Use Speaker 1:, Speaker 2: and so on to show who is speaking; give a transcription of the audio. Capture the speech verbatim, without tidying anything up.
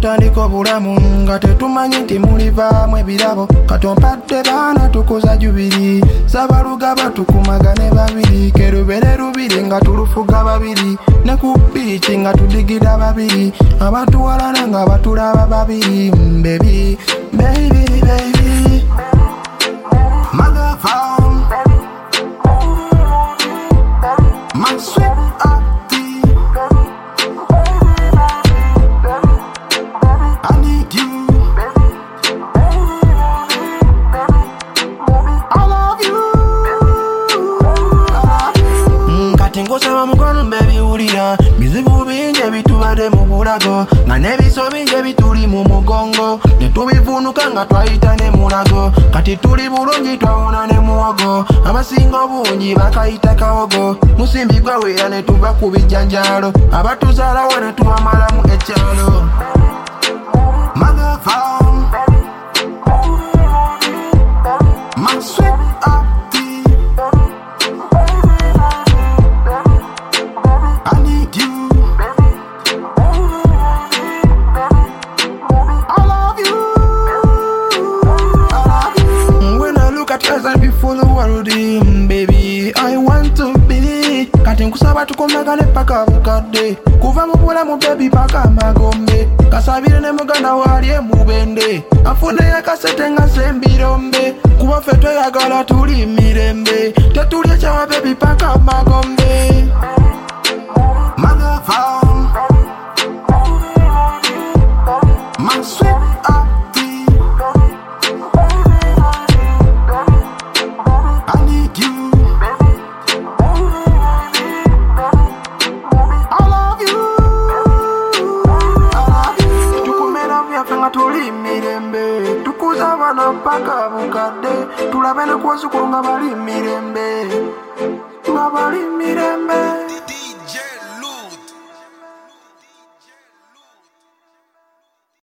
Speaker 1: tutandika obulamu nga tetumanyi nti mulivaamu ebirabo katompadde baana tukuza jubiri Sabalugaba tukumagane babiri kerubere rubiri nga tulufuga babiri ne ku biiki nga tudigira babiri abatuwalana nga batulaba babiri baby baby baby my lover my sweet auntie I need you I love you Kati ngosaba mukwano baby ulira bizibu bingi ebitubadde mu bulago nga n'ebiso bingi ebituli mu mugongo ne tubivunuka nga twayita ne mulago kati tuli bulungi twawona ne muwogo abasinga obungi bakayita kawogo musimbi gwawera ne tuva ku bijjanjalo abatuzaalawo ne tubamalamu ekyalo My lover My sweet auntie I need you I love you I love you When I look at you as I before the world baby I want to be kati nkusaba tukomagane paka bukadde kuva mu bulamu baby paka magombe kasabire ne muganda wali emubende afune yakasete nga sembirombe kuba ffe tweyagala tuli mirembe tetulya kyawa baby paka magombe My lover My sweet auntie I need you I love you I love you tukumera byaffe nga tuli mirembe tukuza abana mpaka bukadde tulabe ne kwozuku nga bali mirembe nga bali mirembe